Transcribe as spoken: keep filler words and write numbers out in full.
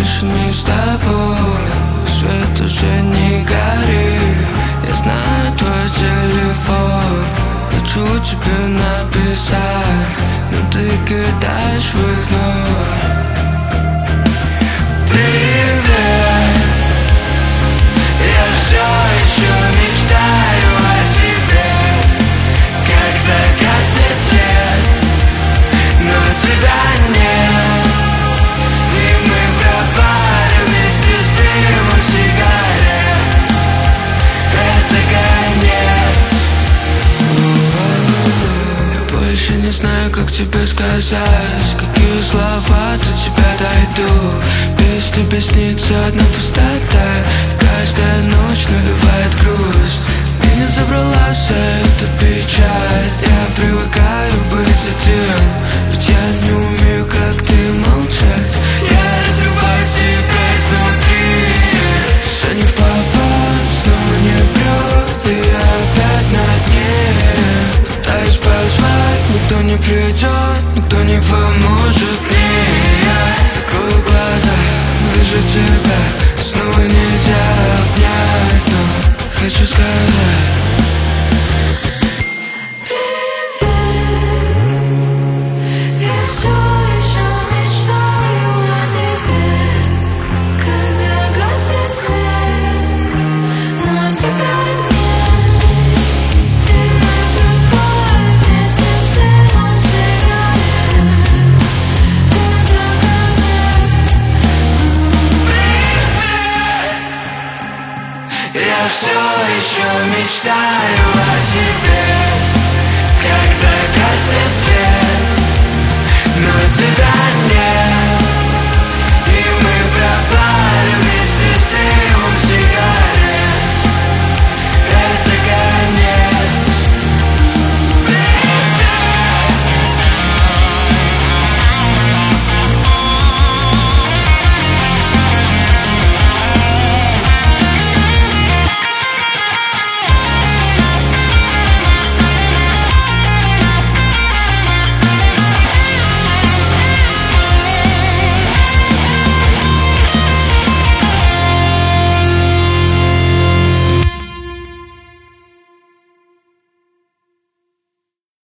больше не с тобой. Свет уже не горит. Я знаю твой телефон, хочу тебе написать, но ты кидаешь в игнор. Привет, я все еще мечтаю о тебе. Когда гаснет свет, но тебя нет, и мы пропали вместе с дымом сигарет. Это конец. Я больше не знаю, как тебе сказать, какие слова до тебя дойдут. Без тебя снится одна пустота, каждая ночь навевает грусть. Меня забрала вся эта печаль. Я привыкаю быть один, ведь я не умею, как ты, молчать. Я разрываю себя изнутри. Все не в попасть, но не прет, и я опять на дне. Пытаюсь позвать, никто не придет, никто не поможет мне. Я закрою глаза, вижу тебя, снова нельзя обнять, но хочу сказать. Я все еще мечтаю о тебе.